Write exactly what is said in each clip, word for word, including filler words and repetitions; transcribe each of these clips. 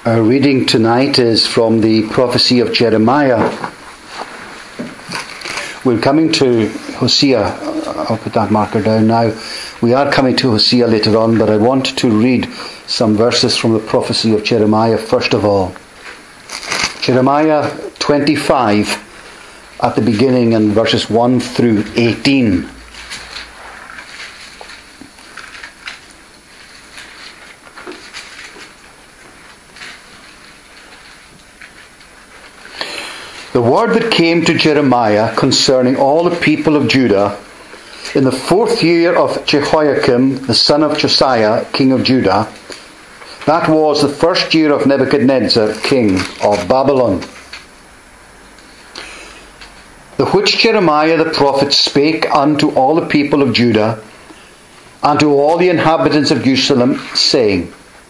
Our reading tonight is from the prophecy of Jeremiah. We're coming to Hosea. I'll put that marker down now. We are coming to Hosea later on, but I want to read some verses from the prophecy of Jeremiah first of all. Jeremiah twenty-five at the beginning and verses one through eighteen. The word that came to Jeremiah concerning all the people of Judah in the fourth year of Jehoiakim, the son of Josiah, king of Judah, that was the first year of Nebuchadnezzar, king of Babylon. The which Jeremiah the prophet spake unto all the people of Judah, and to all the inhabitants of Jerusalem, saying,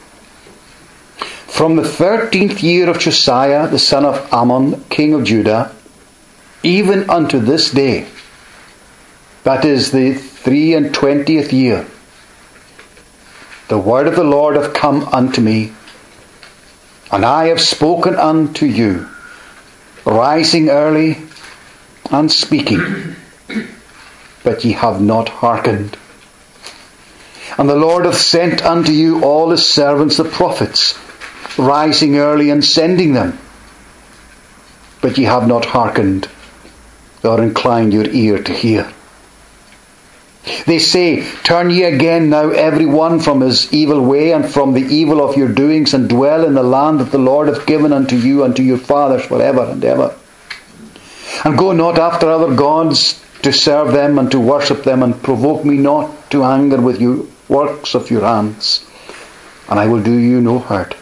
From the thirteenth year of Josiah, the son of Ammon, king of Judah, even unto this day, that is the three and twentieth year, the word of the Lord hath come unto me, and I have spoken unto you, rising early and speaking, but ye have not hearkened. And the Lord hath sent unto you all his servants the prophets, rising early and sending them, but ye have not hearkened, nor inclined your ear to hear. They say, Turn ye again now every one from his evil way and from the evil of your doings, and dwell in the land that the Lord hath given unto you and to your fathers forever and ever. And go not after other gods to serve them and to worship them, and provoke me not to anger with your works of your hands, and I will do you no hurt.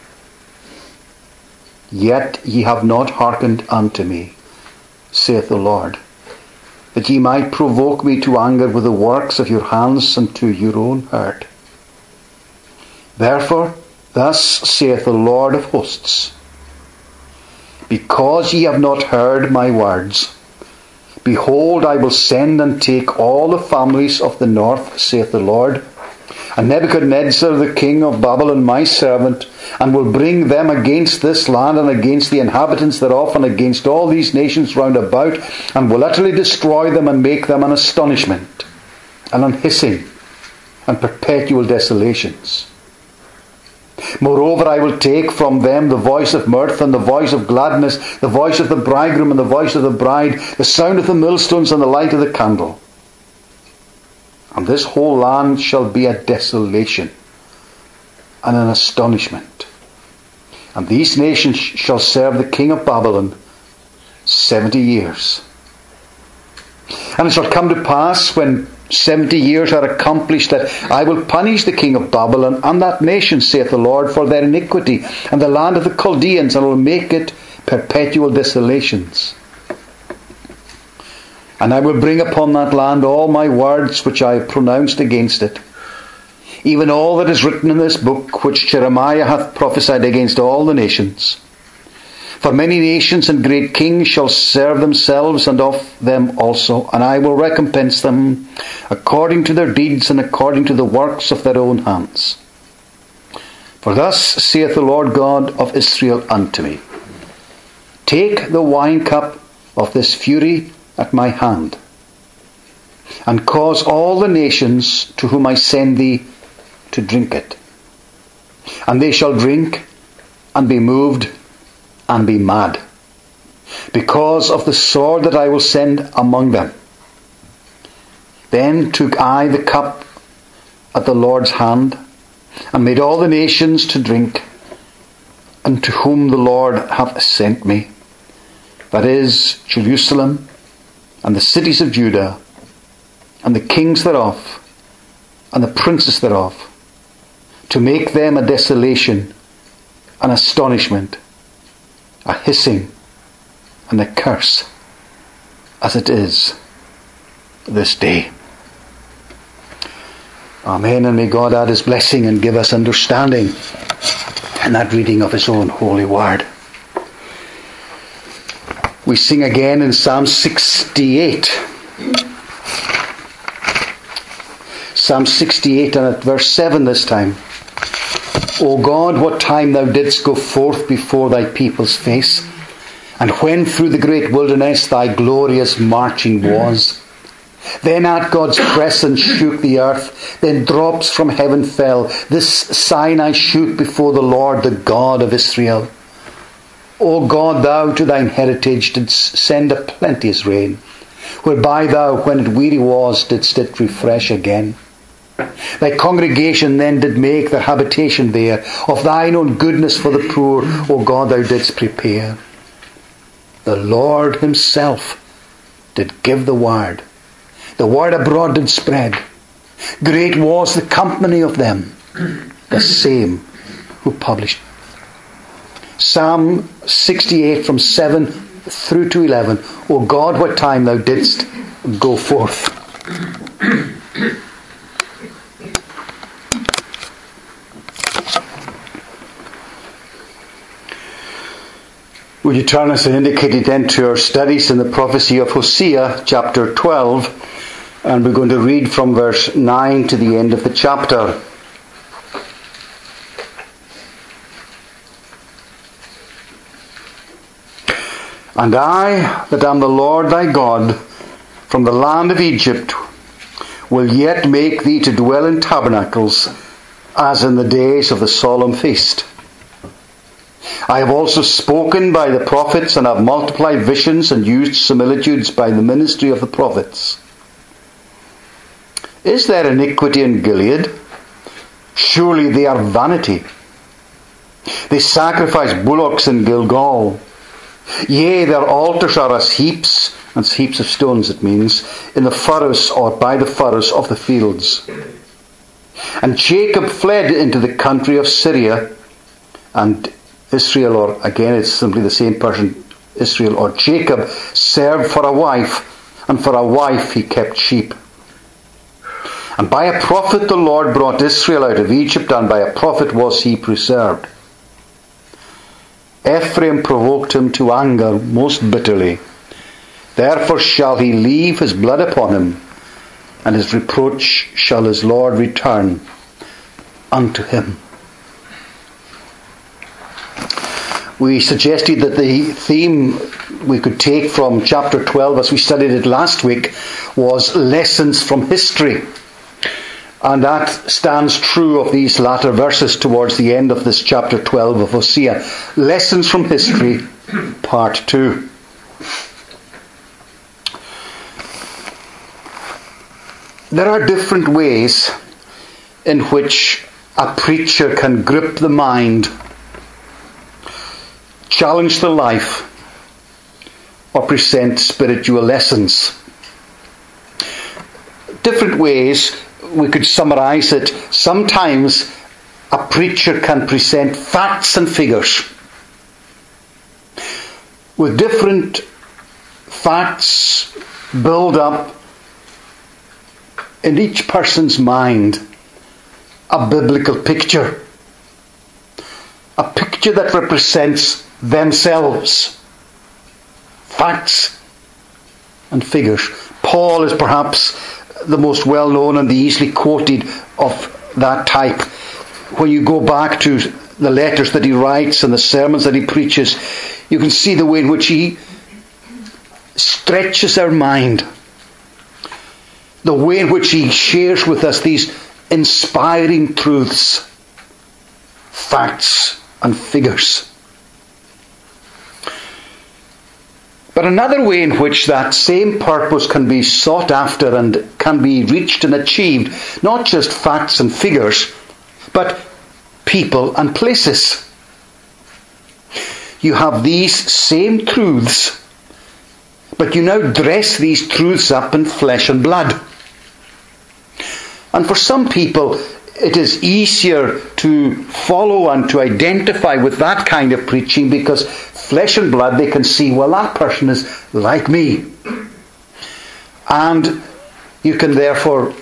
Yet ye have not hearkened unto me, saith the Lord, that ye might provoke me to anger with the works of your hands and to your own hurt. Therefore, thus saith the Lord of hosts, Because ye have not heard my words, behold, I will send and take all the families of the north, saith the Lord, and Nebuchadnezzar the king of Babylon my servant, and will bring them against this land and against the inhabitants thereof and against all these nations round about, and will utterly destroy them and make them an astonishment and an hissing and perpetual desolations. Moreover, I will take from them the voice of mirth and the voice of gladness, the voice of the bridegroom and the voice of the bride, the sound of the millstones and the light of the candle. And this whole land shall be a desolation and an astonishment. And these nations shall serve the king of Babylon seventy years. And it shall come to pass, when seventy years are accomplished, that I will punish the king of Babylon and that nation, saith the Lord, for their iniquity, and the land of the Chaldeans, and will make it perpetual desolations. And I will bring upon that land all my words which I have pronounced against it, even all that is written in this book, which Jeremiah hath prophesied against all the nations. For many nations and great kings shall serve themselves and of them also, and I will recompense them according to their deeds and according to the works of their own hands. For thus saith the Lord God of Israel unto me, Take the wine cup of this fury at my hand, and cause all the nations to whom I send thee to drink it. And they shall drink and be moved and be mad, because of the sword that I will send among them. Then took I the cup at the Lord's hand, and made all the nations to drink, unto whom the Lord hath sent me, that is, Jerusalem, and the cities of Judah, and the kings thereof, and the princes thereof, to make them a desolation, an astonishment, a hissing, and a curse, as it is this day. Amen, and may God add his blessing and give us understanding in that reading of his own holy word. We sing again in Psalm sixty-eight. Psalm sixty-eight and at verse seven this time. O God, what time thou didst go forth before thy people's face, and when through the great wilderness thy glorious marching was. Then at God's presence shook the earth, then drops from heaven fell. This sign I shook before the Lord, the God of Israel. O God, thou to thine heritage didst send a plenteous rain, whereby thou, when it weary was, didst it refresh again. Thy congregation then did make their habitation there. Of thine own goodness for the poor, O God, thou didst prepare. The Lord himself did give the word. The word abroad did spread. Great was the company of them, the same who published. Psalm sixty-eight from seven through to eleven. O God, what time thou didst go forth. Would you turn us as indicated then to our studies in the prophecy of Hosea, chapter twelve, and we're going to read from verse nine to the end of the chapter. And I, that am the Lord thy God, from the land of Egypt, will yet make thee to dwell in tabernacles, as in the days of the solemn feast. I have also spoken by the prophets, and have multiplied visions, and used similitudes by the ministry of the prophets. Is there iniquity in Gilead? Surely they are vanity. They sacrifice bullocks in Gilgal. Yea, their altars are as heaps, and heaps of stones it means, in the furrows or by the furrows of the fields. And Jacob fled into the country of Syria, and Israel, or again it's simply the same person, Israel or Jacob, served for a wife, and for a wife he kept sheep. And by a prophet the Lord brought Israel out of Egypt, and by a prophet was he preserved. Ephraim provoked him to anger most bitterly. Therefore shall he leave his blood upon him, and his reproach shall his Lord return unto him. We suggested that the theme we could take from chapter twelve, as we studied it last week, was lessons from history. And that stands true of these latter verses towards the end of this chapter twelve of Hosea. Lessons from history, part two. There are different ways in which a preacher can grip the mind, challenge the life, or present spiritual lessons. Different ways, we could summarize it. Sometimes a preacher can present facts and figures. With different facts build up in each person's mind a biblical picture. A picture that represents themselves. Facts and figures. Paul is perhaps the most well-known and the easily quoted of that type. When you go back to the letters that he writes and the sermons that he preaches, you can see the way in which he stretches our mind. The way in which he shares with us these inspiring truths, facts and figures. But another way in which that same purpose can be sought after and can be reached and achieved, not just facts and figures, but people and places. You have these same truths, but you now dress these truths up in flesh and blood. And for some people, it is easier to follow and to identify with that kind of preaching because flesh and blood, they can see, well, that person is like me. And you can therefore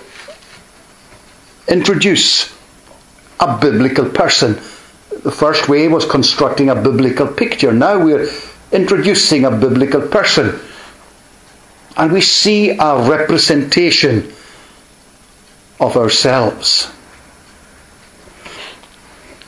introduce a biblical person. The first way was constructing a biblical picture. Now we're introducing a biblical person. And we see a representation of ourselves.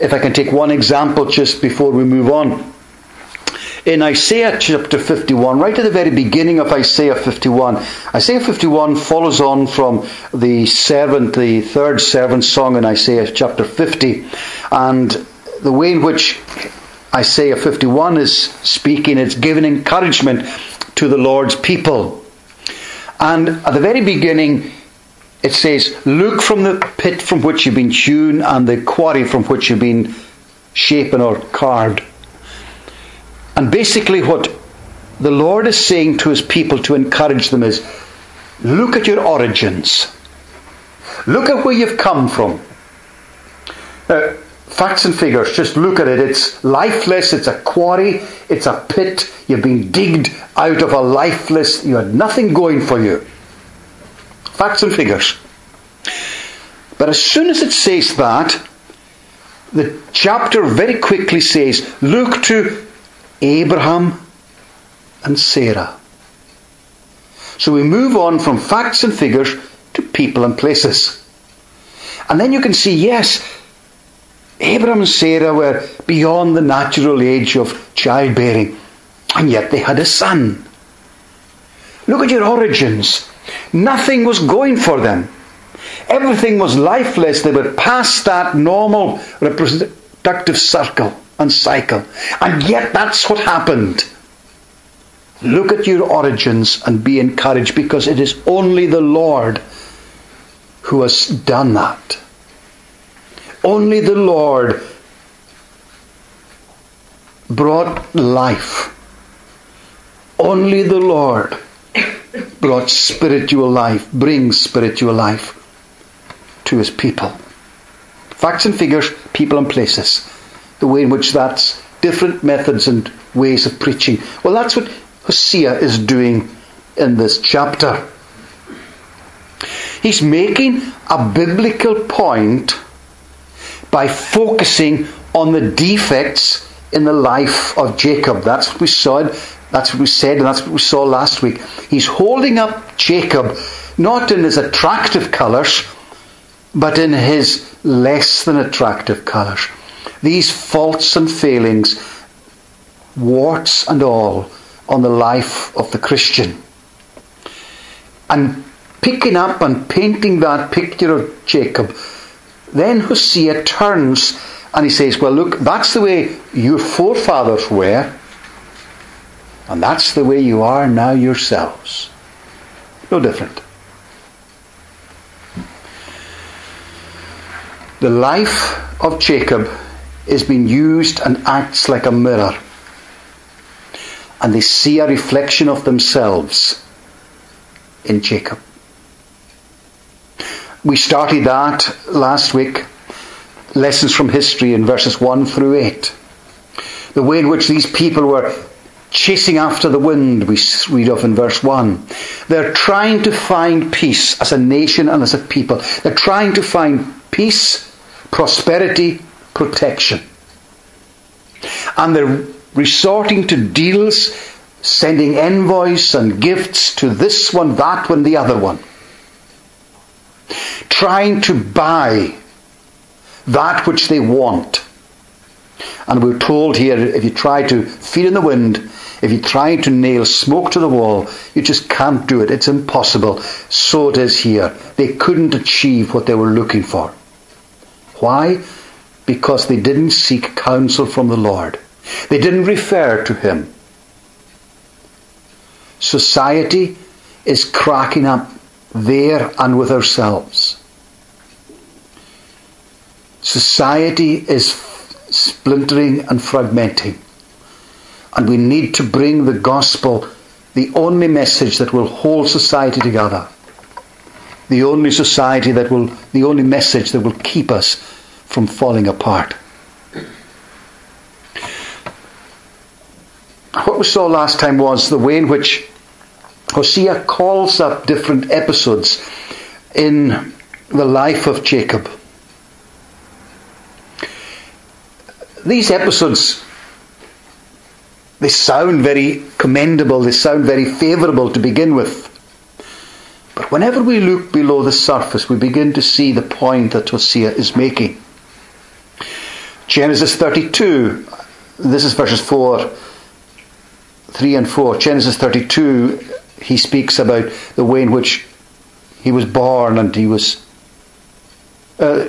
if I can take one example just before we move on. In Isaiah chapter fifty-one, right at the very beginning of Isaiah fifty-one, Isaiah fifty-one follows on from the servant, the third servant song in Isaiah chapter fifty. And the way in which Isaiah fifty-one is speaking, it's giving encouragement to the Lord's people. And at the very beginning, it says, look from the pit from which you've been hewn and the quarry from which you've been shapen or carved. And basically what the Lord is saying to his people to encourage them is, look at your origins. Look at where you've come from. Now, facts and figures, just look at it. It's lifeless, it's a quarry, it's a pit. You've been digged out of a lifeless, you had nothing going for you. Facts and figures. But as soon as it says that, the chapter very quickly says, look to Abraham and Sarah. So we move on from facts and figures to people and places. And then you can see, yes, Abraham and Sarah were beyond the natural age of childbearing, and yet they had a son. Look at your origins. Nothing was going for them. Everything was lifeless. They were past that normal reproductive circle and cycle. And yet that's what happened. Look at your origins and be encouraged, because it is only the Lord who has done that. Only the Lord brought life. Only the Lord brought spiritual life, brings spiritual life to his people. Facts and figures, people and places. The way in which that's different methods and ways of preaching. Well, that's what Hosea is doing in this chapter. He's making a biblical point by focusing on the defects in the life of Jacob. That's what we saw. That's what we said, and that's what we saw last week. He's holding up Jacob, not in his attractive colours, but in his less than attractive colours. These faults and failings, warts and all, on the life of the Christian. And picking up and painting that picture of Jacob, then Hosea turns and he says, well, look, that's the way your forefathers were, and that's the way you are now yourselves. No different. The life of Jacob is being used and acts like a mirror. And they see a reflection of themselves in Jacob. We started that last week. Lessons from history in verses one through eight. The way in which these people were chasing after the wind, we read of in verse one. They're trying to find peace as a nation and as a people. They're trying to find peace, prosperity, protection. And they're resorting to deals, sending envoys and gifts to this one, that one, the other one. Trying to buy that which they want. And we're told here, if you try to feed in the wind, if you try to nail smoke to the wall, you just can't do it. It's impossible. So it is here. They couldn't achieve what they were looking for. Why? Because they didn't seek counsel from the Lord. They didn't refer to him. Society is cracking up there and with ourselves. Society is splintering and fragmenting. And we need to bring the gospel, the only message that will hold society together. The only society that will, the only message that will keep us from falling apart. What we saw last time was the way in which Hosea calls up different episodes in the life of Jacob. These episodes, they sound very commendable, they sound very favourable to begin with. But whenever we look below the surface, we begin to see the point that Hosea is making. Genesis thirty-two, this is verses four, three and four. Genesis thirty-two, he speaks about the way in which he was born and he was... Uh,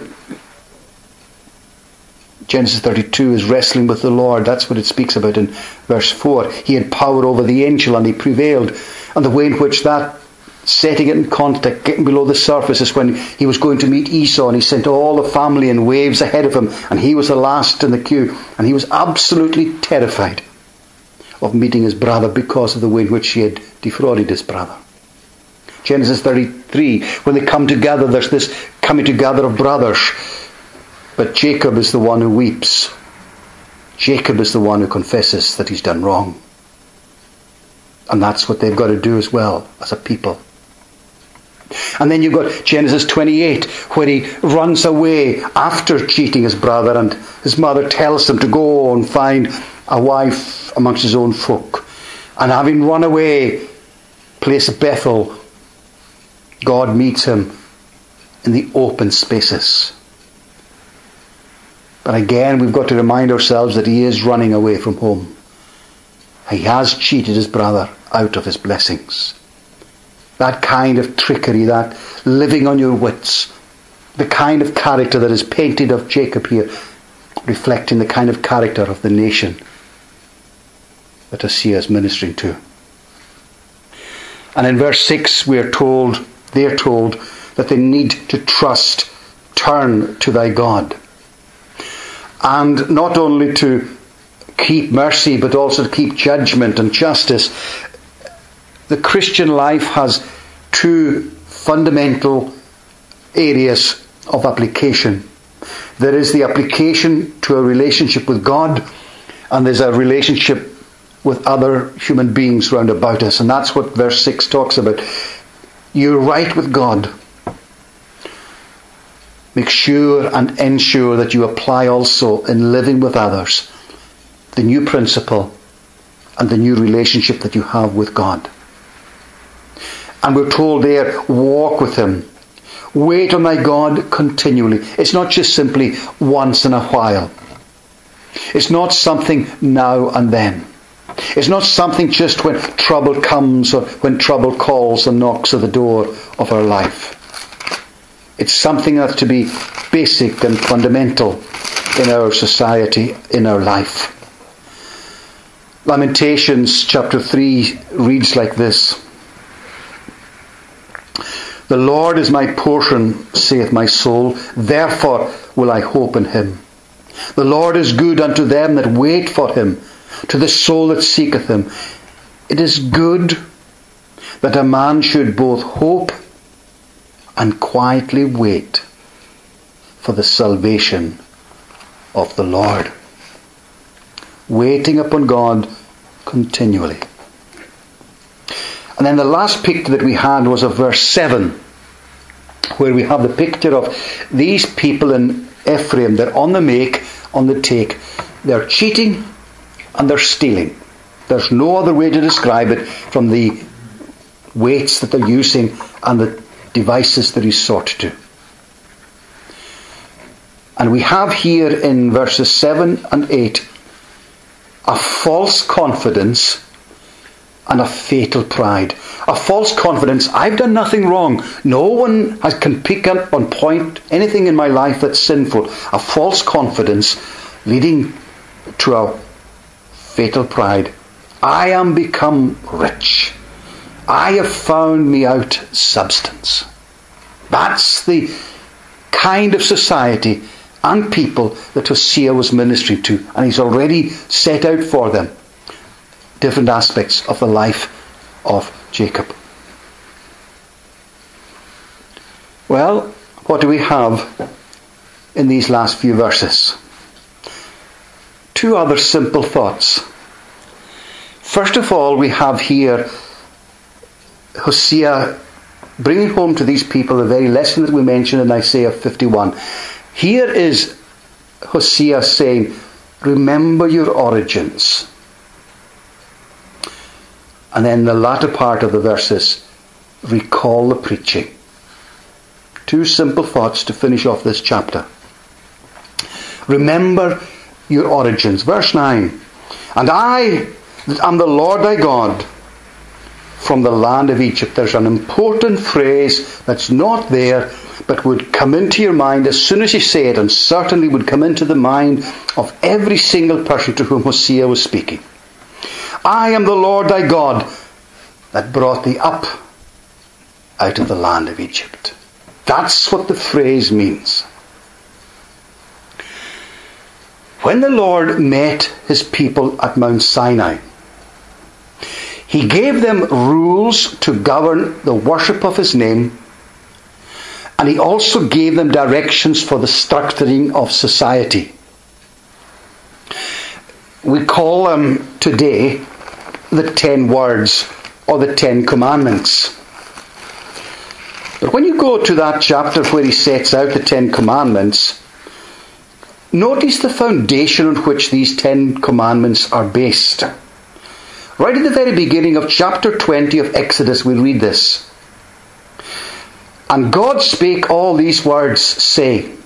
Genesis thirty-two is wrestling with the Lord. That's what it speaks about in verse four. He had power over the angel and he prevailed. And the way in which that, setting it in context, getting below the surface, is when he was going to meet Esau and he sent all the family in waves ahead of him and he was the last in the queue. And he was absolutely terrified of meeting his brother because of the way in which he had defrauded his brother. Genesis thirty-three, when they come together, there's this coming together of brothers. But Jacob is the one who weeps. Jacob is the one who confesses that he's done wrong. And that's what they've got to do as well, as a people. And then you've got Genesis twenty-eight, where he runs away after cheating his brother, and his mother tells him to go and find a wife amongst his own folk. And having run away, place of Bethel, God meets him in the open spaces. But again, we've got to remind ourselves that he is running away from home. He has cheated his brother out of his blessings. That kind of trickery, that living on your wits, the kind of character that is painted of Jacob here, reflecting the kind of character of the nation that Hosea is ministering to. And in verse six we are told, they are told that they need to trust, turn to thy God. And not only to keep mercy, but also to keep judgment and justice. The Christian life has two fundamental areas of application. There is the application to a relationship with God, and there's a relationship with other human beings round about us. And that's what verse six talks about. You're right with God. Make sure and ensure that you apply also in living with others the new principle and the new relationship that you have with God. And we're told there, walk with him. Wait on thy God continually. It's not just simply once in a while. It's not something now and then. It's not something just when trouble comes or when trouble calls and knocks at the door of our life. It's something that's to be basic and fundamental in our society, in our life. Lamentations chapter three reads like this. The Lord is my portion, saith my soul, therefore will I hope in him. The Lord is good unto them that wait for him, to the soul that seeketh him. It is good that a man should both hope and quietly wait for the salvation of the Lord. Waiting upon God continually. And then the last picture that we had was of verse seven, where we have the picture of these people in Ephraim. They're on the make, on the take. They're cheating and they're stealing. There's no other way to describe it from the weights that they're using and the devices that resort to. And we have here in verses seven and eight a false confidence and a fatal pride. A false confidence, I've done nothing wrong. No one has, can pick up on point anything in my life that's sinful. A false confidence leading to a fatal pride. I am become rich. I have found me out substance. That's the kind of society and people that Hosea was ministering to. And he's already set out for them different aspects of the life of Jacob. Well, what do we have in these last few verses? Two other simple thoughts. First of all, we have here Hosea bringing home to these people the very lesson that we mentioned in Isaiah fifty-one. Here is Hosea saying, remember your origins. And then the latter part of the verses, recall the preaching. Two simple thoughts to finish off this chapter. Remember your origins. Verse nine. And I am the Lord thy God from the land of Egypt. There's an important phrase that's not there, but would come into your mind as soon as you say it, and certainly would come into the mind of every single person to whom Hosea was speaking. I am the Lord thy God that brought thee up out of the land of Egypt. That's what the phrase means. When the Lord met his people at Mount Sinai, he gave them rules to govern the worship of his name, and he also gave them directions for the structuring of society. We call them today the Ten Words or the Ten Commandments. But when you go to that chapter where he sets out the Ten Commandments, notice the foundation on which these Ten Commandments are based. Right at the very beginning of chapter twenty of Exodus, we read this. And God spake all these words, saying,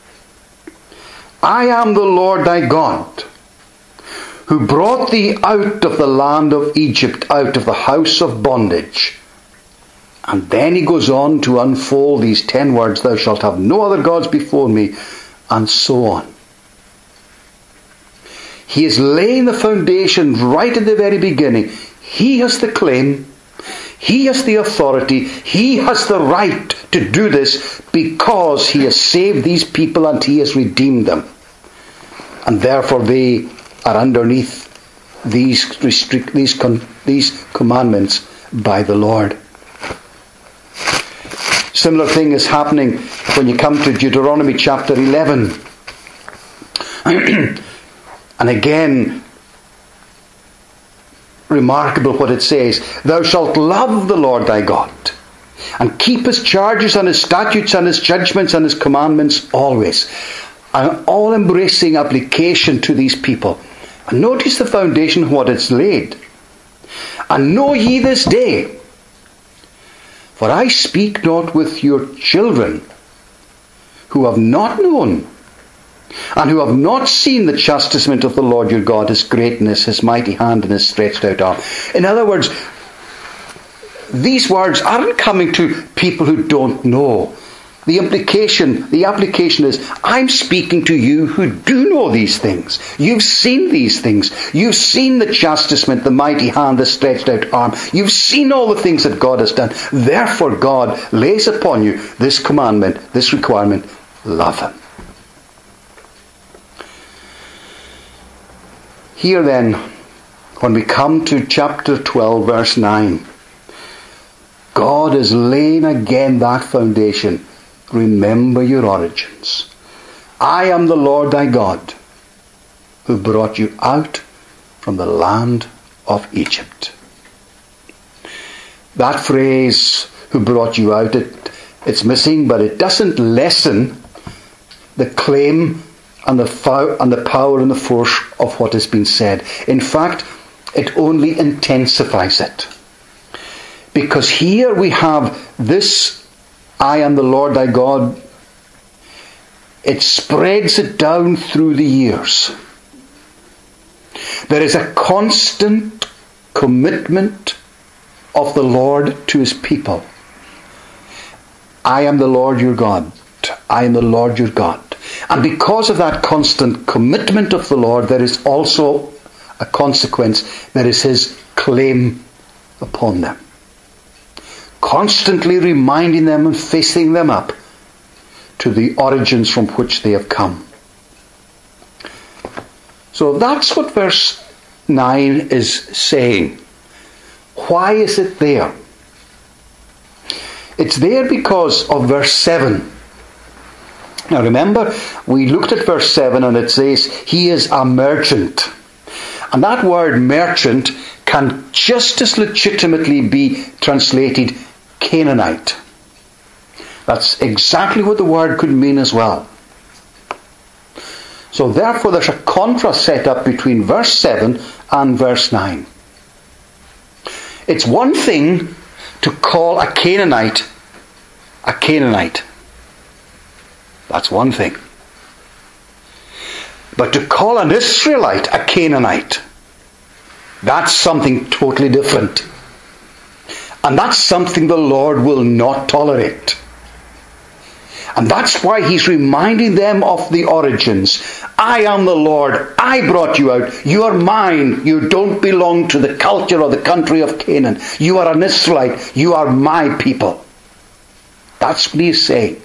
I am the Lord thy God, who brought thee out of the land of Egypt, out of the house of bondage. And then he goes on to unfold these ten words, thou shalt have no other gods before me, and so on. He is laying the foundation right at the very beginning. He has the claim, he has the authority, he has the right to do this because he has saved these people and he has redeemed them. And therefore they are underneath these restrict these con, these commandments by the Lord. Similar thing is happening when you come to Deuteronomy chapter eleven. And again, remarkable what it says. Thou shalt love the Lord thy God, and keep his charges and his statutes and his judgments and his commandments always. An all-embracing application to these people. And notice the foundation of what it's laid. And know ye this day, for I speak not with your children, who have not known, and who have not seen the chastisement of the Lord your God, his greatness, his mighty hand, and his stretched out arm. In other words, these words aren't coming to people who don't know. The implication, the application is, I'm speaking to you who do know these things. You've seen these things. You've seen the chastisement, the mighty hand, the stretched out arm. You've seen all the things that God has done. Therefore God lays upon you this commandment, this requirement, love him. Here then, when we come to chapter twelve, verse nine, God is laying again that foundation. Remember your origins. I am the Lord thy God, who brought you out from the land of Egypt. That phrase, who brought you out, it, it's missing, but it doesn't lessen the claim and the, fo- and the power and the force of what has been said. In fact, it only intensifies it. Because here we have this, I am the Lord thy God. It spreads it down through the years. There is a constant commitment of the Lord to his people. I am the Lord your God. I am the Lord your God. And because of that constant commitment of the Lord, there is also a consequence. There is his claim upon them. Constantly reminding them and facing them up to the origins from which they have come. So that's what verse nine is saying. Why is it there? It's there because of verse seven. Now remember, we looked at verse seven and it says, he is a merchant. And that word merchant can just as legitimately be translated Canaanite. That's exactly what the word could mean as well. So therefore there's a contrast set up between verse seven and verse nine. It's one thing to call a Canaanite a Canaanite. That's one thing. But to call an Israelite a Canaanite, that's something totally different. And that's something the Lord will not tolerate. And that's why he's reminding them of the origins. I am the Lord. I brought you out. You are mine. You don't belong to the culture or the country of Canaan. You are an Israelite. You are my people. That's what he's saying.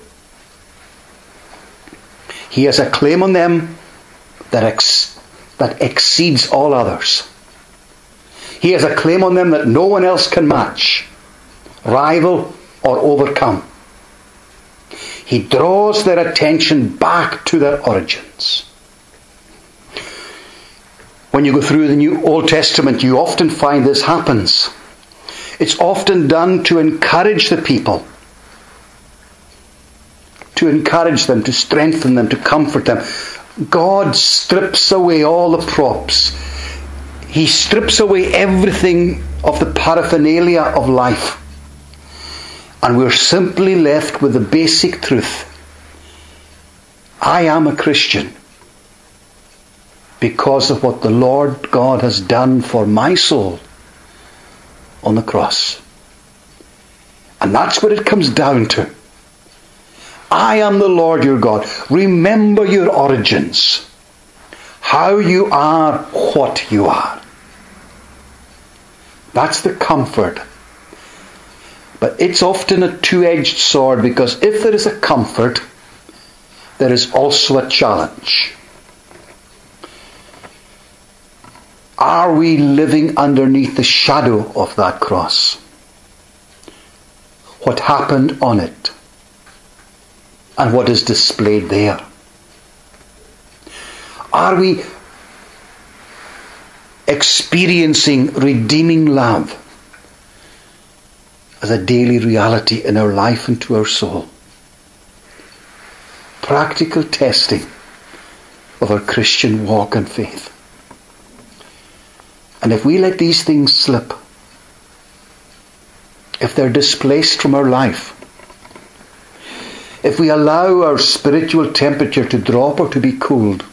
He has a claim on them that, ex- that exceeds all others. He has a claim on them that no one else can match, rival, or overcome. He draws their attention back to their origins. When you go through the New Old Testament, you often find this happens. It's often done to encourage the people, to encourage them, to strengthen them, to comfort them. God strips away all the props. He strips away everything of the paraphernalia of life. And we're simply left with the basic truth. I am a Christian because of what the Lord God has done for my soul on the cross. And that's what it comes down to. I am the Lord your God. Remember your origins. How you are what you are. That's the comfort. But it's often a two-edged sword, because if there is a comfort, there is also a challenge. Are we living underneath the shadow of that cross? What happened on it? And what is displayed there? Are we experiencing redeeming love as a daily reality in our life and to our soul? Practical testing of our Christian walk and faith. And if we let these things slip, if they're displaced from our life, if we allow our spiritual temperature to drop or to be cooled,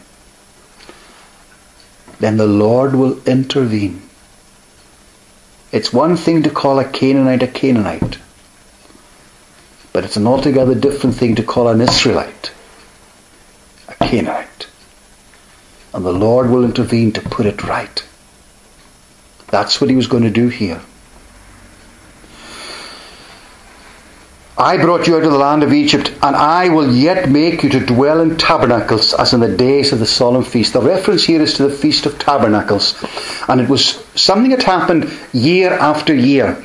then the Lord will intervene. It's one thing to call a Canaanite a Canaanite, but it's an altogether different thing to call an Israelite a Canaanite. And the Lord will intervene to put it right. That's what he was going to do here. I brought you out of the land of Egypt, and I will yet make you to dwell in tabernacles as in the days of the solemn feast. The reference here is to the Feast of Tabernacles. And it was something that happened year after year.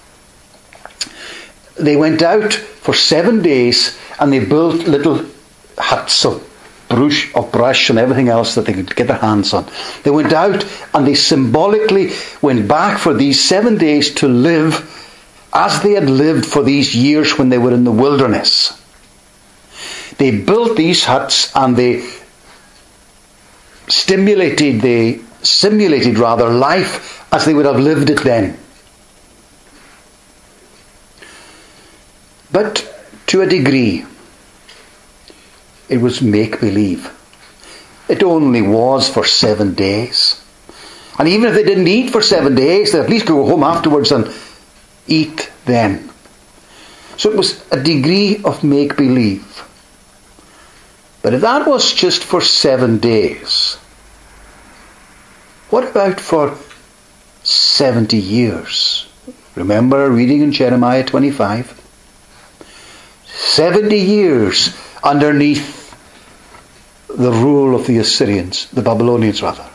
They went out for seven days and they built little huts of brush, of brush and everything else that they could get their hands on. They went out and they symbolically went back for these seven days to live as they had lived for these years when they were in the wilderness. They built these huts and they stimulated, they simulated rather life as they would have lived it then. But to a degree, it was make-believe. It only was for seven days. And even if they didn't eat for seven days, they at least could go home afterwards and eat then. So it was a degree of make-believe. But if that was just for seven days, what about for seventy years? Remember reading in Jeremiah twenty-five? Seventy years underneath the rule of the Assyrians, the Babylonians rather.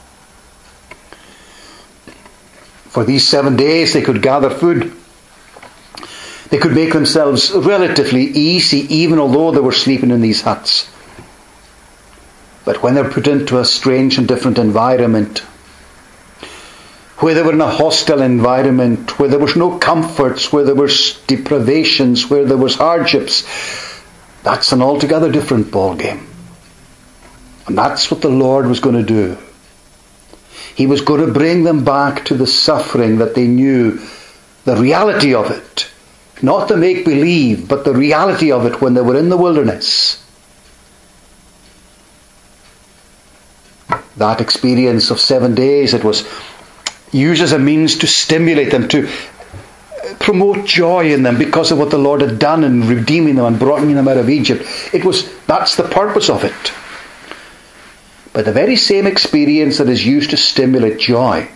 For these seven days they could gather food. They could make themselves relatively easy, even although they were sleeping in these huts. But when they're put into a strange and different environment, where they were in a hostile environment, where there was no comforts, where there was deprivations, where there was hardships, that's an altogether different ballgame. And that's what the Lord was going to do. He was going to bring them back to the suffering that they knew, the reality of it. Not the make-believe, but the reality of it when they were in the wilderness. That experience of seven days, it was used as a means to stimulate them, to promote joy in them because of what the Lord had done in redeeming them and bringing them out of Egypt. It was, that's the purpose of it. But the very same experience that is used to stimulate joy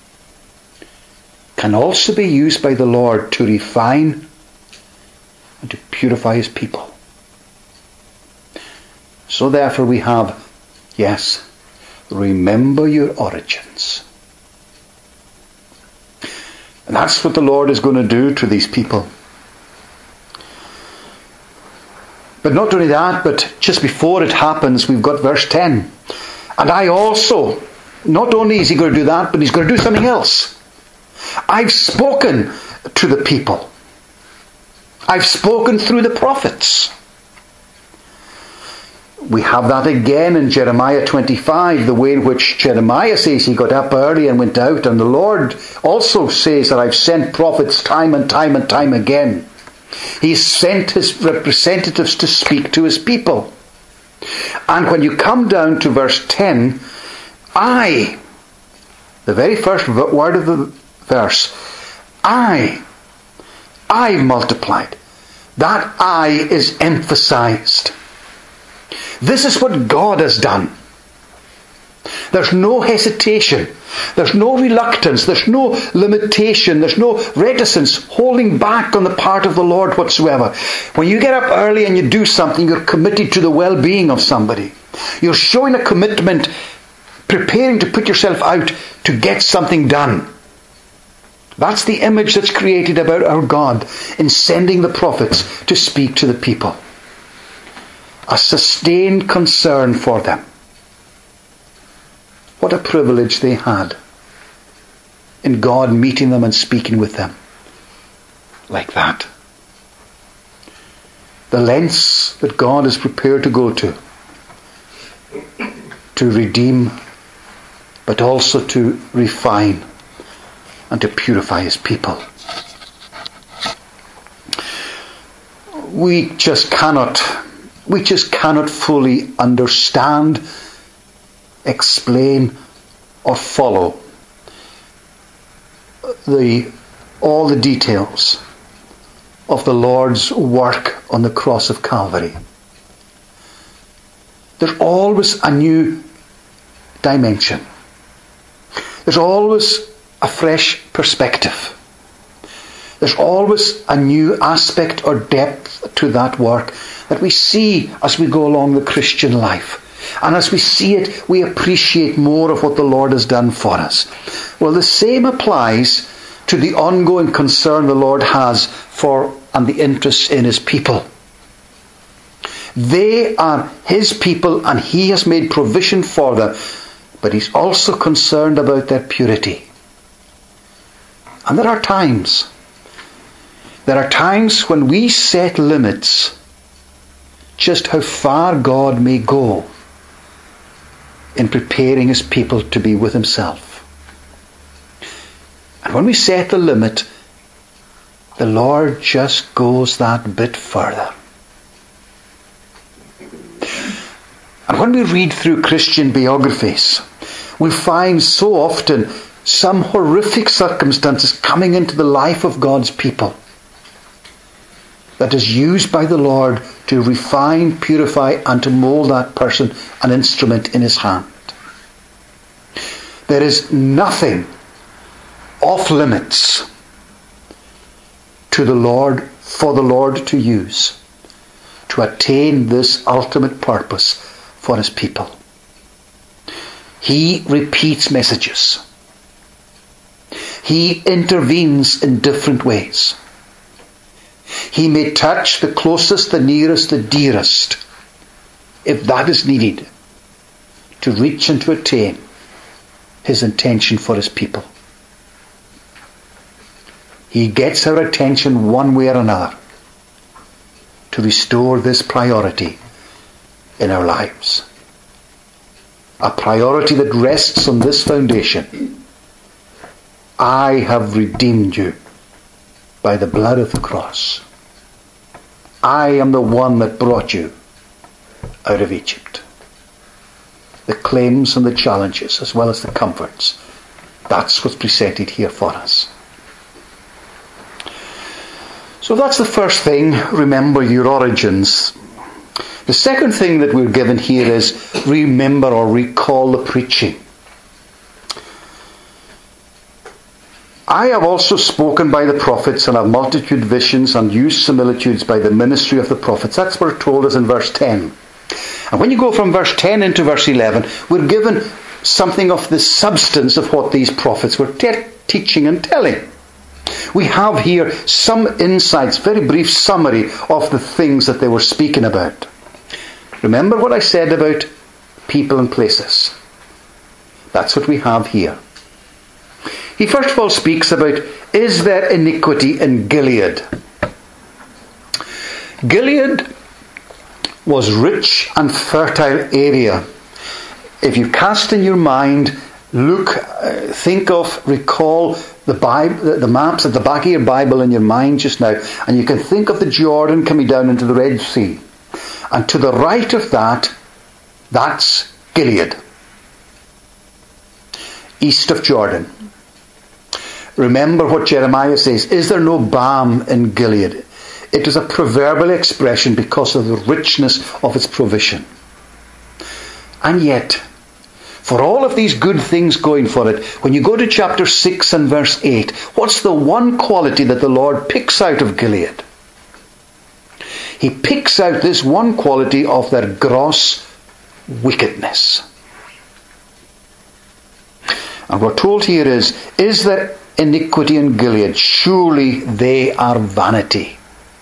can also be used by the Lord to refine and to purify his people. So therefore we have, yes, remember your origins. And that's what the Lord is going to do to these people. But not only that, but just before it happens, we've got verse ten. And I also, not only is he going to do that, but he's going to do something else. I've spoken to the people. I've spoken through the prophets. We have that again in Jeremiah twenty-five, the way in which Jeremiah says he got up early and went out, and the Lord also says that I've sent prophets time and time and time again. He's sent his representatives to speak to his people. And when you come down to verse ten, I, the very first word of the verse, I, I multiplied. That I is emphasized. This is what God has done. There's no hesitation. There's no reluctance. There's no limitation. There's no reticence, holding back on the part of the Lord whatsoever. When you get up early and you do something, you're committed to the well-being of somebody. You're showing a commitment, preparing to put yourself out to get something done. That's the image that's created about our God in sending the prophets to speak to the people. A sustained concern for them. What a privilege they had in God meeting them and speaking with them like that. The lengths that God is prepared to go to to redeem, but also to refine and to purify his people. We just cannot We just cannot fully understand, explain, or follow the all the details of the Lord's work on the cross of Calvary. There's always a new dimension. There's always a fresh perspective. There's always a new aspect or depth to that work that we see as we go along the Christian life. And as we see it, we appreciate more of what the Lord has done for us. Well, the same applies to the ongoing concern the Lord has for and the interest in his people. They are his people and he has made provision for them. But he's also concerned about their purity. And there are times There are times when we set limits just how far God may go in preparing his people to be with himself. And when we set the limit, the Lord just goes that bit further. And when we read through Christian biographies, we find so often some horrific circumstances coming into the life of God's people that is used by the Lord to refine, purify, and to mold that person an instrument in his hand. There is nothing off limits to the Lord, for the Lord to use to attain this ultimate purpose for his people. He repeats messages. He intervenes in different ways. He may touch the closest, the nearest, the dearest, if that is needed, to reach and to attain his intention for his people. He gets our attention one way or another to restore this priority in our lives. A priority that rests on this foundation. I have redeemed you by the blood of the cross. I am the one that brought you out of Egypt. the claims and the challenges, as well as the comforts. That's what's presented here for us. So that's the first thing. Remember your origins. The second thing that we're given here is remember or recall the preaching. I have also spoken by the prophets and have multitude visions and used similitudes by the ministry of the prophets. That's what it told us in verse ten. And when you go from verse ten into verse eleven, we're given something of the substance of what these prophets were te- teaching and telling. We have here some insights, very brief summary of the things that they were speaking about. Remember what I said about people and places. That's what we have here. He first of all speaks about, is there iniquity in Gilead? Gilead was rich and fertile area. If you cast in your mind, look, uh, think of, recall the Bible, the, the maps at the back of your Bible in your mind just now, and you can think of the Jordan coming down into the Red Sea. And to the right of that, that's Gilead, east of Jordan. Remember what Jeremiah says, is there no balm in Gilead? It is a proverbial expression because of the richness of its provision. And yet, for all of these good things going for it, when you go to chapter six and verse eight, what's the one quality that the Lord picks out of Gilead? He picks out this one quality of their gross wickedness. And we're told here is, is there iniquity in Gilead? Surely they are vanity.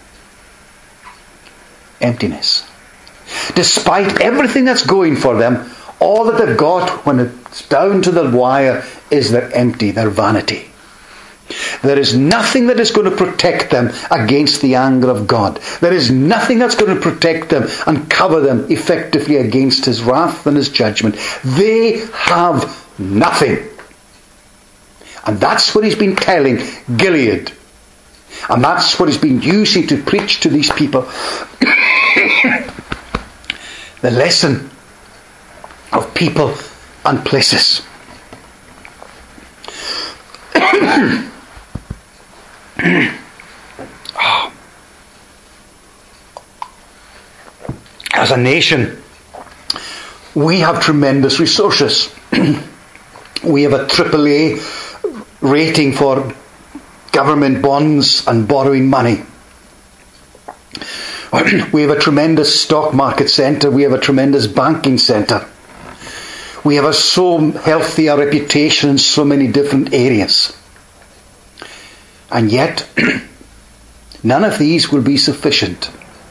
Emptiness. Despite everything that's going for them, all that they've got when it's down to the wire is they're empty, they're vanity. There is nothing that is going to protect them against the anger of God. There is nothing that's going to protect them and cover them effectively against His wrath and His judgment. They have nothing. And that's what He's been telling Gilead. And that's what He's been using to preach to these people. The lesson of people and places. As a nation, we have tremendous resources. We have a triple A rating for government bonds and borrowing money. We have a tremendous stock market centre. We have a tremendous banking centre. We have a so healthy a reputation in so many different areas. And yet, none of these will be sufficient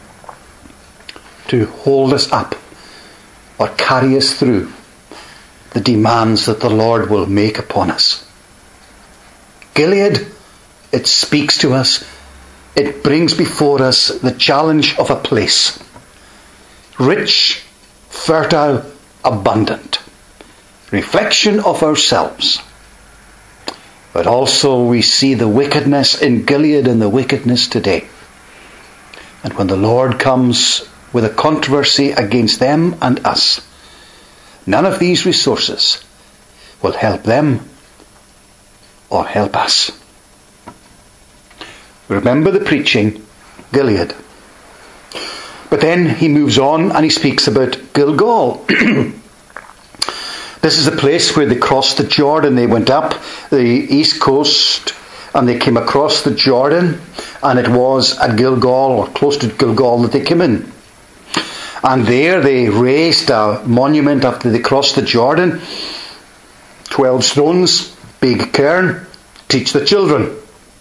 to hold us up or carry us through the demands that the Lord will make upon us. Gilead, it speaks to us. It brings before us the challenge of a place. Rich, fertile, abundant. Reflection of ourselves. But also we see the wickedness in Gilead and the wickedness today. And when the Lord comes with a controversy against them and us, none of these resources will help them or help us. Remember the preaching, Gilead. But then he moves on and he speaks about Gilgal. This is a place where they crossed the Jordan. They went up the east coast and they came across the Jordan, and it was at Gilgal, or close to Gilgal, that they came in. And there they raised a monument after they crossed the Jordan. Twelve stones, big cairn, teach the children.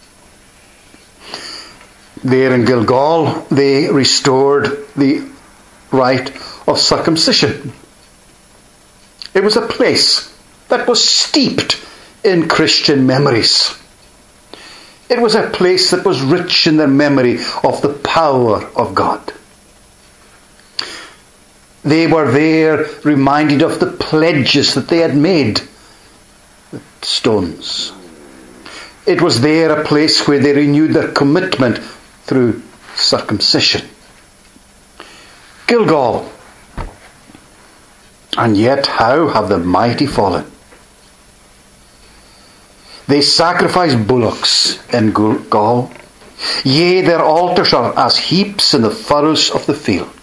There in Gilgal, they restored the rite of circumcision. It was a place that was steeped in Christian memories. It was a place that was rich in their memory of the power of God. They were there reminded of the pledges that they had made with stones. It was there a place where they renewed their commitment through circumcision. Gilgal. And yet how have the mighty fallen? They sacrifice bullocks in Gilgal. Yea, their altars are as heaps in the furrows of the field.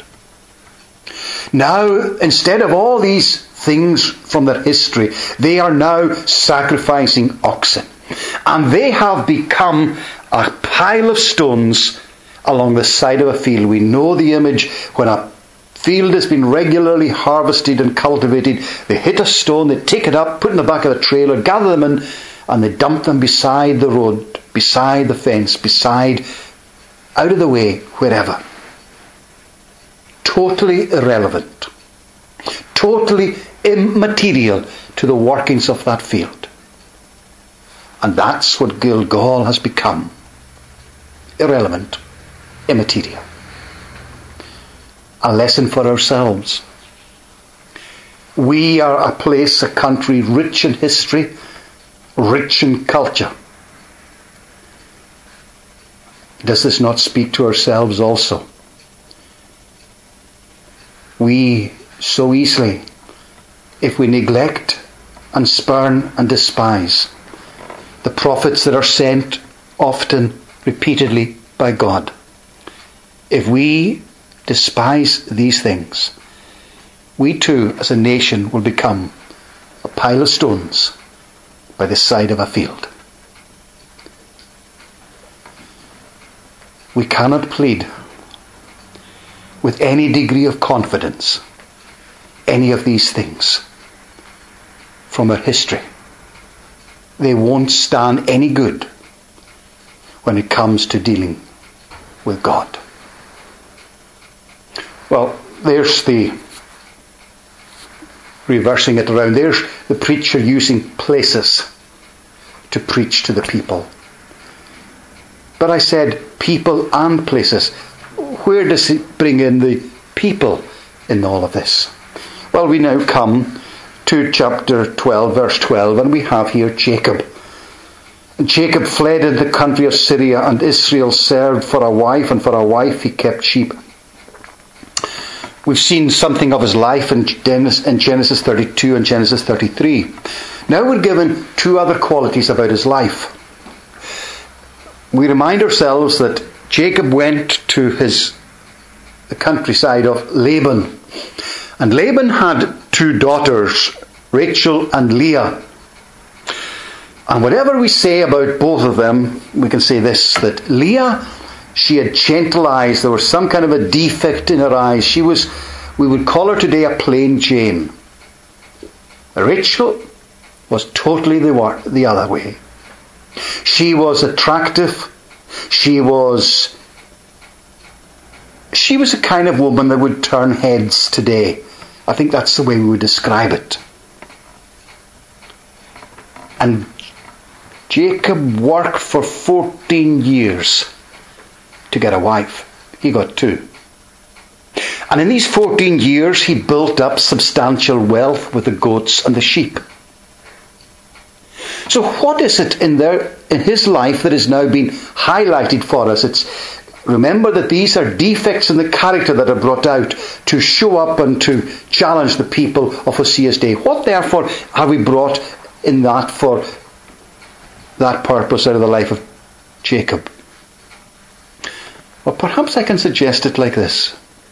Now, instead of all these things from their history, they are now sacrificing oxen. And they have become a pile of stones along the side of a field. We know the image when a field has been regularly harvested and cultivated. They hit a stone, they take it up, put it in the back of the trailer, gather them in, and they dump them beside the road, beside the fence, beside, out of the way, wherever. Totally irrelevant. Totally immaterial to the workings of that field. And that's what Gilgal has become. Irrelevant. Immaterial. A lesson for ourselves. We are a place, a country rich in history, rich in culture. Does this not speak to ourselves also? We so easily, if we neglect and spurn and despise the prophets that are sent often, repeatedly by God, if we despise these things, we too as a nation will become a pile of stones by the side of a field. We cannot plead with any degree of confidence any of these things from our history. They won't stand any good when it comes to dealing with God. Well, there's the reversing it around. There's the preacher using places to preach to the people. But I said people and places. Where does he bring in the people in all of this? Well, we now come to chapter twelve, verse twelve, and we have here Jacob. And Jacob fled into the country of Syria, and Israel served for a wife, and for a wife he kept sheep. We've seen something of his life in Genesis thirty-two and Genesis thirty-three. Now we're given two other qualities about his life. We remind ourselves that Jacob went to his the countryside of Laban. And Laban had two daughters, Rachel and Leah. And whatever we say about both of them, we can say this, that Leah, she had gentle eyes. There was some kind of a defect in her eyes. She was, we would call her today a plain Jane. Rachel was totally the, the other way. She was attractive. She was, she was a kind of woman that would turn heads today. I think that's the way we would describe it. And Jacob worked for fourteen years to get a wife. He got two. And in these fourteen years, he built up substantial wealth with the goats and the sheep. So what is it in there, in his life that is now being highlighted for us? It's, remember that these are defects in the character that are brought out to show up and to challenge the people of Hosea's day. What therefore have we brought in that for that purpose out of the life of Jacob? Well, perhaps I can suggest it like this.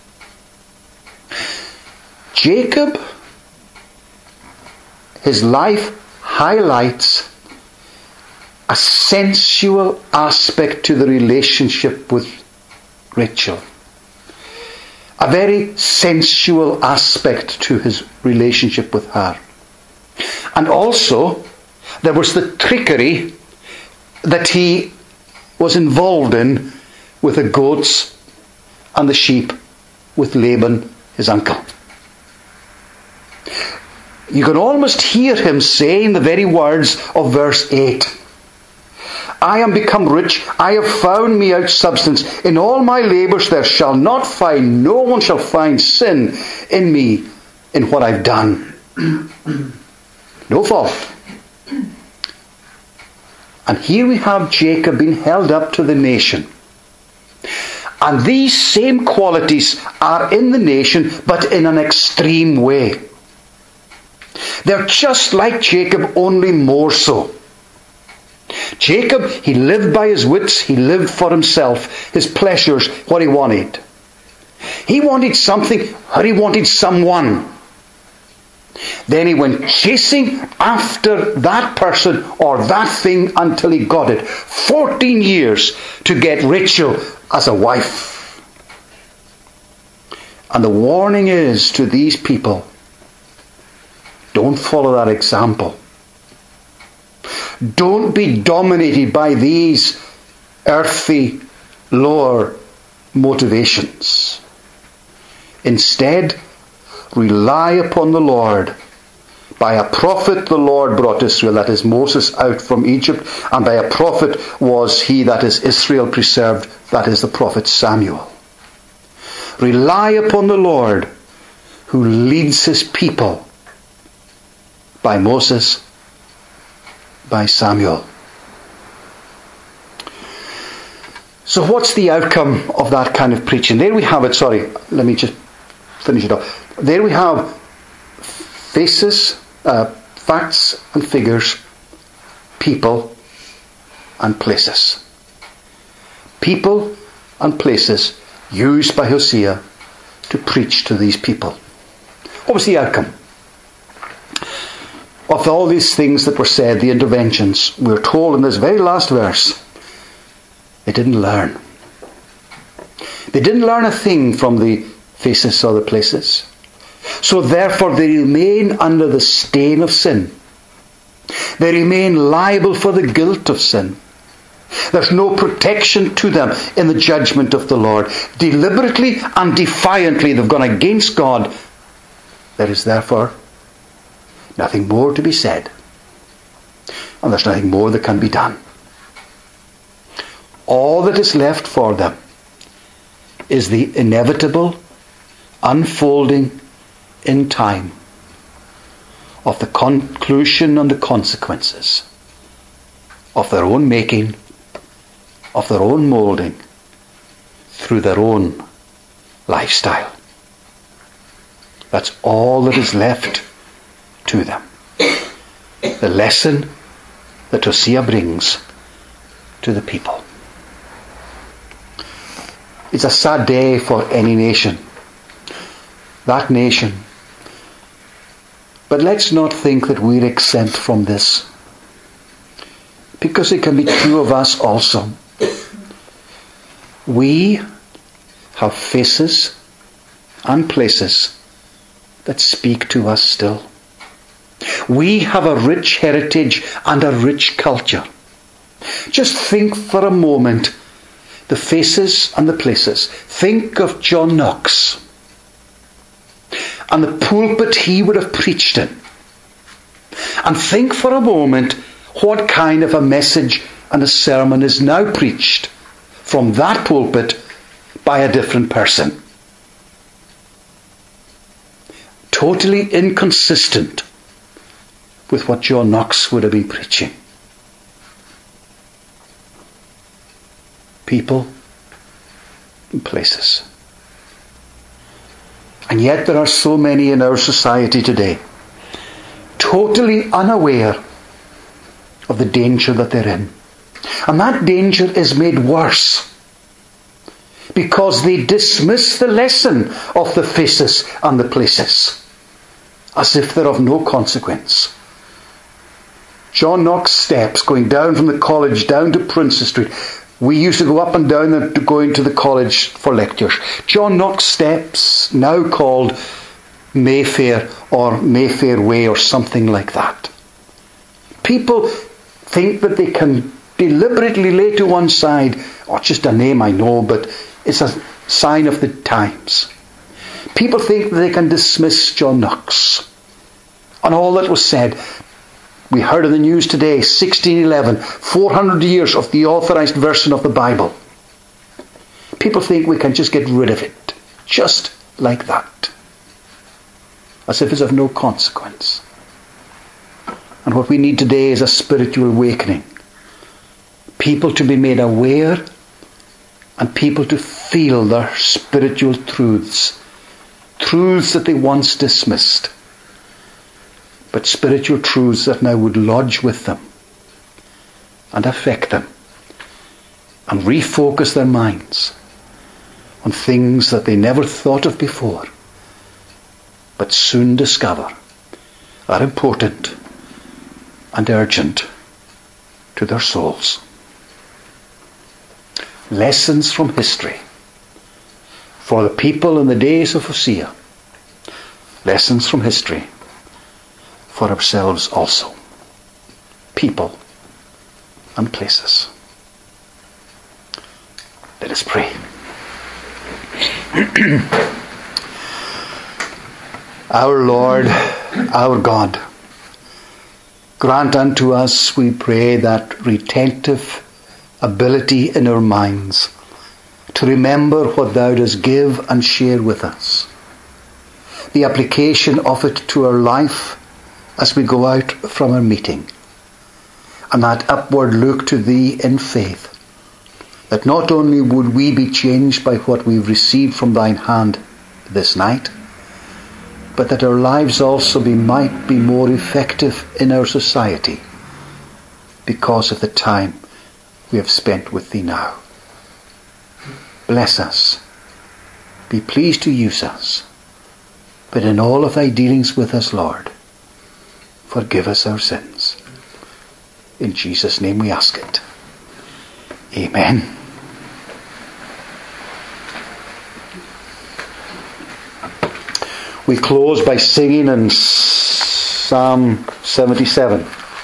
Jacob, his life highlights a sensual aspect to the relationship with Rachel. A very sensual aspect to his relationship with her. And also, there was the trickery that he was involved in with the goats and the sheep with Laban, his uncle. You can almost hear him saying the very words of verse eight. I am become rich, I have found me out substance. In all my labours there shall not find, no one shall find sin in me in what I've done. No fault. And here we have Jacob being held up to the nation. And these same qualities are in the nation, but in an extreme way. They're just like Jacob, only more so. Jacob, he lived by his wits, he lived for himself, his pleasures, what he wanted. He wanted something, or he wanted someone. Then he went chasing after that person or that thing until he got it. Fourteen years to get Rachel as a wife. And the warning is to these people, don't follow that example. Don't be dominated by these earthy, lower motivations. Instead, rely upon the Lord. By a prophet the Lord brought Israel, that is Moses, out from Egypt, and by a prophet was he, that is Israel, preserved, that is the prophet Samuel. Rely upon the Lord who leads his people by Moses, by Samuel. So what's the outcome of that kind of preaching? There we have it, sorry, let me just finish it off. There we have faces, uh, facts and figures, people and places. People and places used by Hosea to preach to these people. What was the outcome? Of all these things that were said, the interventions, we're told in this very last verse, they didn't learn. They didn't learn a thing from the faces or the places. So therefore they remain under the stain of sin. They remain liable for the guilt of sin. There's no protection to them in the judgment of the Lord. Deliberately and defiantly they've gone against God. There is therefore nothing more to be said. And there's nothing more that can be done. All that is left for them is the inevitable unfolding in time of the conclusion and the consequences of their own making, of their own moulding, through their own lifestyle. That's all that is left to them. The lesson that Hosea brings to the people. It's a sad day for any nation. That nation. But let's not think that we're exempt from this. Because it can be true of us also. We have faces and places that speak to us still. We have a rich heritage and a rich culture. Just think for a moment the faces and the places. Think of John Knox and the pulpit he would have preached in. And think for a moment what kind of a message and a sermon is now preached from that pulpit by a different person. Totally inconsistent with what John Knox would have been preaching. People and places. And yet there are so many in our society today totally unaware of the danger that they're in. And that danger is made worse because they dismiss the lesson of the faces and the places as if they're of no consequence. John Knox steps going down from the college down to Princes Street. We used to go up and down there to going to the college for lectures. John Knox steps, now called Mayfair or Mayfair Way or something like that. People think that they can deliberately lay to one side, or just a name I know, but it's a sign of the times. People think that they can dismiss John Knox and all that was said. We heard in the news today, sixteen eleven, four hundred years of the authorized version of the Bible. People think we can just get rid of it, just like that, as if it's of no consequence. And what we need today is a spiritual awakening. People to be made aware and people to feel their spiritual truths, truths that they once dismissed. but spiritual truths that now would lodge with them and affect them and refocus their minds on things that they never thought of before, but soon discover are important and urgent to their souls. Lessons from history for the people in the days of Hosea. Lessons from history for ourselves also. People and places. Let us pray. Our Lord, our God, grant unto us, we pray, that retentive ability in our minds to remember what Thou dost give and share with us. The application of it to our life as we go out from our meeting. And that upward look to Thee in faith, that not only would we be changed by what we've received from Thine hand this night, but that our lives also be, might be more effective in our society because of the time we have spent with Thee now. Bless us. Be pleased to use us. But in all of Thy dealings with us, Lord, forgive us our sins. In Jesus' name we ask it. Amen. We close by singing in Psalm seventy-seven.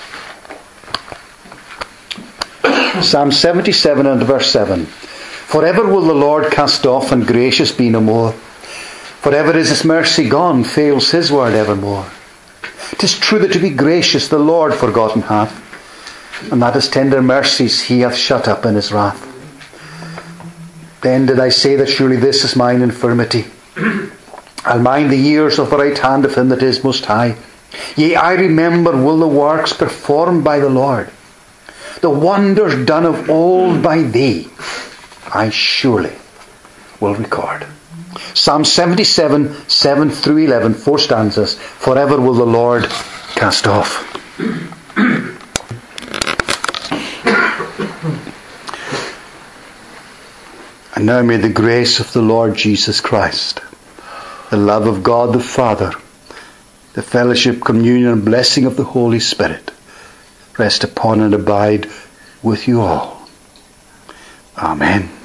Psalm seventy-seven and verse seven. Forever will the Lord cast off, and gracious be no more. Forever is His mercy gone, fails His word evermore. 'Tis true that to be gracious the Lord forgotten hath, and that His tender mercies He hath shut up in His wrath. Then did I say that surely this is mine infirmity. I'll mind the years of the right hand of Him that is most high. Yea, I remember will the works performed by the Lord, the wonders done of old by Thee, I surely will record. Psalm seventy-seven, seven through eleven, four stanzas. Forever will the Lord cast off. And now may the grace of the Lord Jesus Christ, the love of God the Father, the fellowship, communion, and blessing of the Holy Spirit rest upon and abide with you all. Amen.